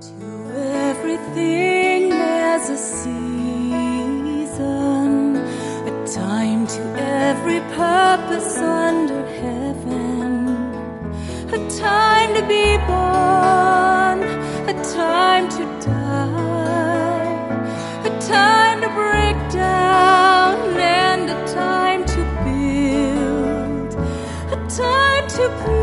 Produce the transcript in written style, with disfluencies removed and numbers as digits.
To everything there's a season, a time to every purpose under heaven, a time to be born, a time to die, a time to break down and a time to build, a time to